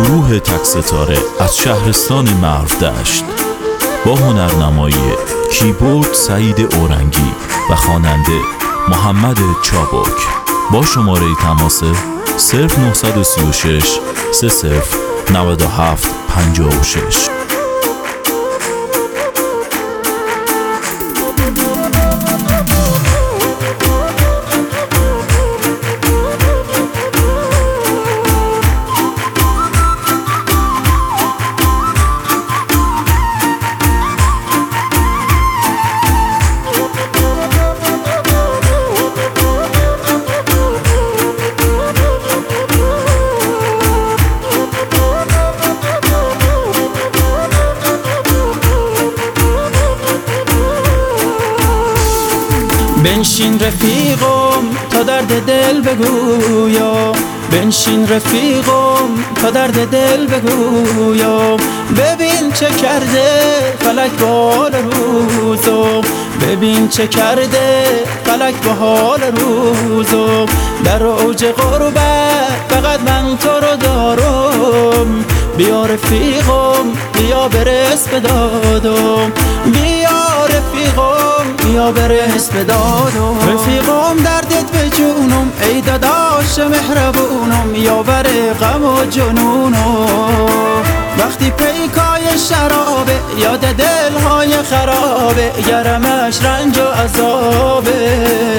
گروه تک ستاره از شهرستان مرودشت با هنرنمایی کیبورد سعید اورنگی و خواننده محمد چابک با شماره تماس 0936 30 97 56. بنشین رفیقم تا درد دل بگویم، بنشین رفیقم تا درد دل بگویم. ببین چه کرده فلک با حال روزم، ببین چه کرده فلک با حال روزم. در اوج غربت فقط من تو رو دارم، بیا رفیقم بیا برس به دادم، بیا رفیقم بیا برس به دادم. رفیقم دردت به جونم ای داداش مهربونم، یاور غم و جنونم. وقتی پیکای شرابه یاد دلهای خرابه، گرمش رنج و عذابه.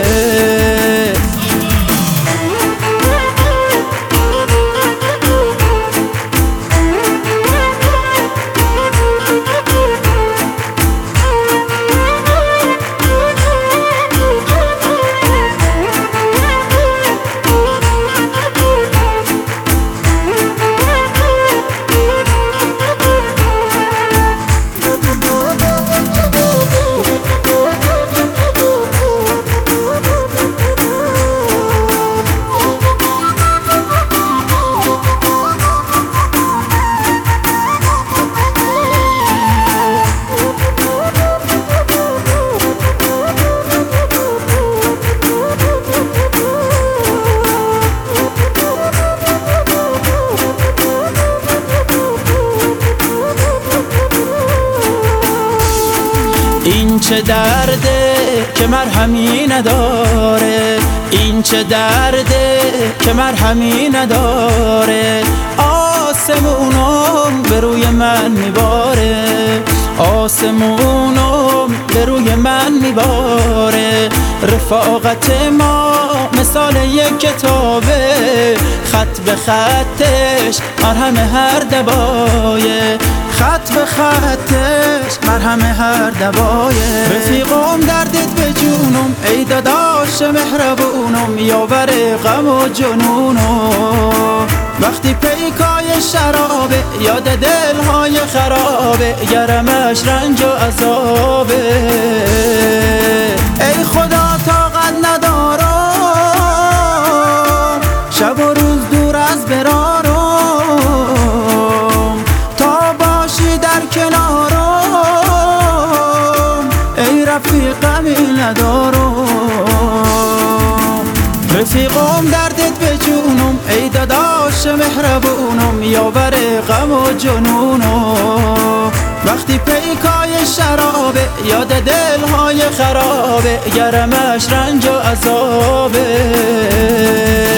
این چه درده که مرهمی نداره، این چه درده که مرهمی نداره. آسمونم به روی من میباره، آسمونم به روی من میباره. رفاقت ما مثال یک کتابه، خط به خطش مرهم هر دبایه، خط به خطش مرهم هر دبایه. رفیقم دردت به جونم ای داداش مهربونم، یاور غم و جنونم. وقتی پیکای شرابه یاد دلهای خرابه، گرمش رنج و عذابه. ای خدا طاقت ندارم شب و روز دور از برارم، تا باشی در کنارم ای رفیقمی ندارم. رفیقم دردت به جونم ای داداش مهربونم، یاور غم و جنونم. وقتی پیکای شرابه یاد دلهای خرابه، گرمش رنج و عذابه.